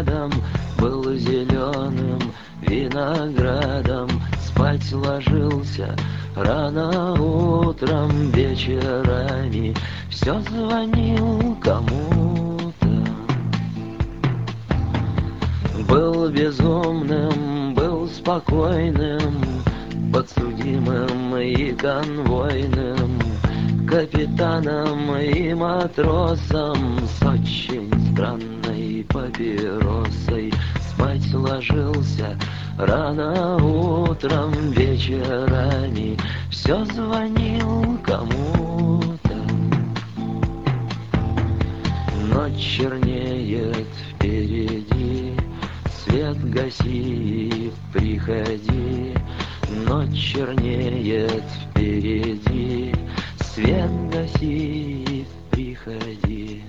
садом, был зеленым виноградом. Спать ложился рано утром, вечерами все звонил кому-то. Был безумным, был спокойным, подсудимым и конвойным, капитаном и матросом с очень странной папиросой. Спать ложился рано утром, вечерами все звонил кому-то. Ночь чернеет впереди, свет гаси, приходи. Ночь чернеет впереди, свет гаси, приходи.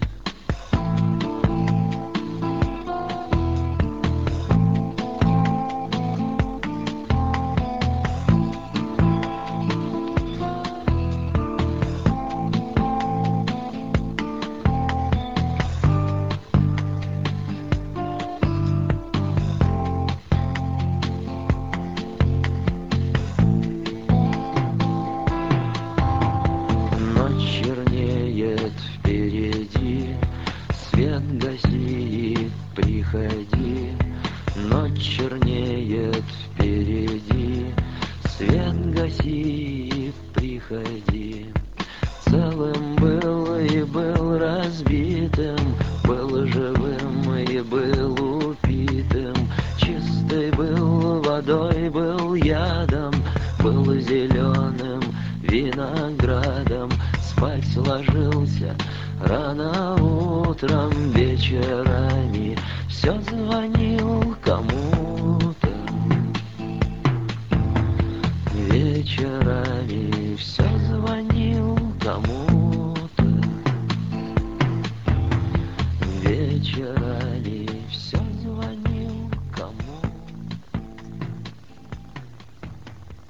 Впереди, свет гаси, приходи. Ночь чернеет впереди, свет гаси, приходи. Целым был и был разбитым, был живым и был упитым, чистой был водой, был ядом, был зеленым виноградом. Спать ложился рано утром, вечерами все звонил кому-то. Вечерами